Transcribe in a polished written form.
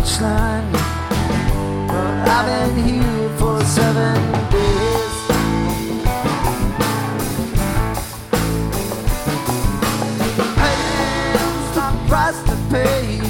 punchline. But I've been here for 7 days. Pain's the price to pay.